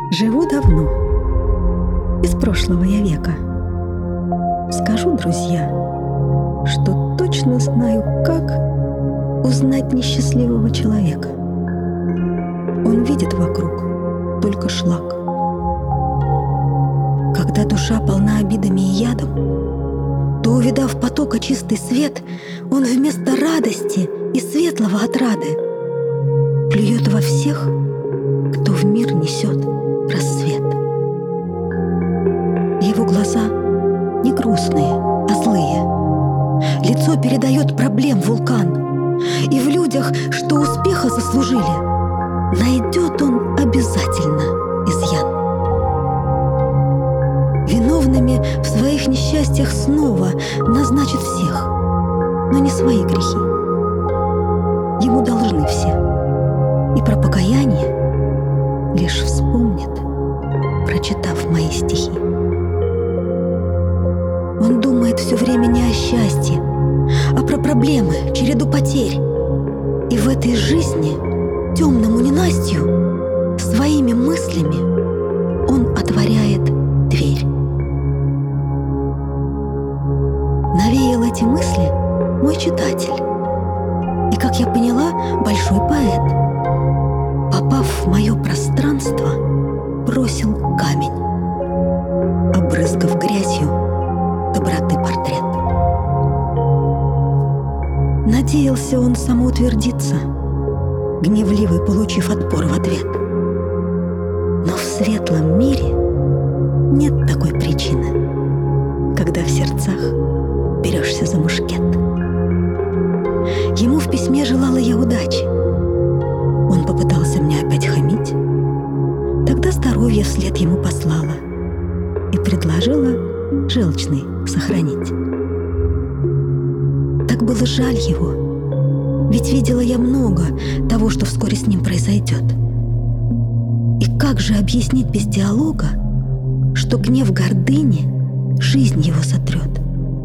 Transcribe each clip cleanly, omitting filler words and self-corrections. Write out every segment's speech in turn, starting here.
Живу давно, из прошлого я века. Скажу, друзья, что точно знаю, как узнать несчастливого человека. Он видит вокруг только шлак. Когда душа полна обидами и ядом, то, увидав потока чистый свет, он вместо радости и светлого отрады плюет во всех, кто в мир несет рассвет. Его глаза не грустные, а злые. Лицо передает проблем вулкан. И в людях, что успеха заслужили, найдет он обязательно изъян. Виновными в своих несчастьях снова назначит всех, но не свои грехи. Ему должны все. И про покаяние лишь вспомнит, прочитав мои стихи. Он думает все время не о счастье, а про проблемы, череду потерь. И в этой жизни, темному ненастью, своими мыслями он отворяет дверь. Навеял эти мысли мой читатель и, как я поняла, большой поэт. Попав в мое пространство, бросил камень, обрызгав грязью доброты портрет. Надеялся он самоутвердиться, гневливый получив отпор в ответ. Но в светлом мире нет такой причины, когда в сердцах берешься за мушкет. Ему в письме желала я удачи. Он попытался мне опять хамить. Тогда здоровье вслед ему послала и предложила желчный сохранить. Так было жаль его, ведь видела я много того, что вскоре с ним произойдет. И как же объяснить без диалога, что гнев гордыни жизнь его сотрет?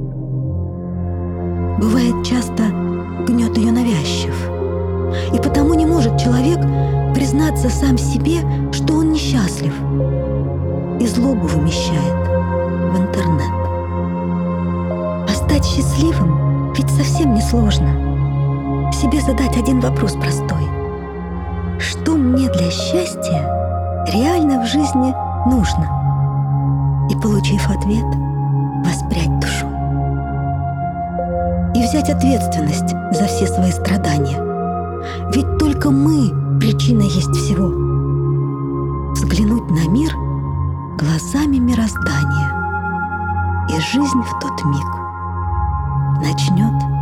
Бывает, часто гнет ее навязчив, и потому не может человек признаться сам себе, что он несчастлив, и злобу вымещает в интернет. А стать счастливым ведь совсем не сложно. Себе задать один вопрос простой: что мне для счастья реально в жизни нужно? И, получив ответ, воспрять душу. И взять ответственность за все свои страдания. Ведь только мы причина есть всего. Взглянуть на мир глазами мироздания, и жизнь в тот миг начнет